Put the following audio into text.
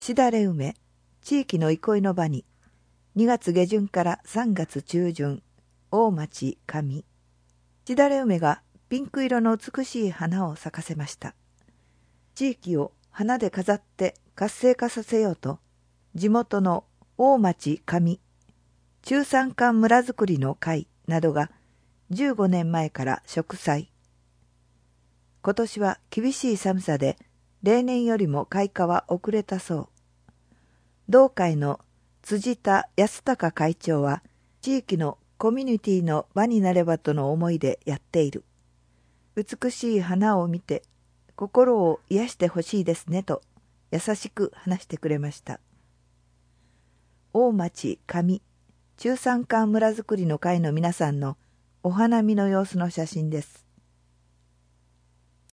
しだれ梅、地域の憩いの場に、2月下旬から3月中旬、大町上。しだれ梅がピンク色の美しい花を咲かせました。地域を花で飾って活性化させようと、地元の大町上、中山間村づくりの会などが15年前から植栽。今年は厳しい寒さで例年よりも開花は遅れたそう。同会の辻田康隆会長は、地域のコミュニティの場になればとの思いでやっている。美しい花を見て心を癒してほしいですねと優しく話してくれました。大町上中山間村づくりの会の皆さんのお花見の様子の写真です。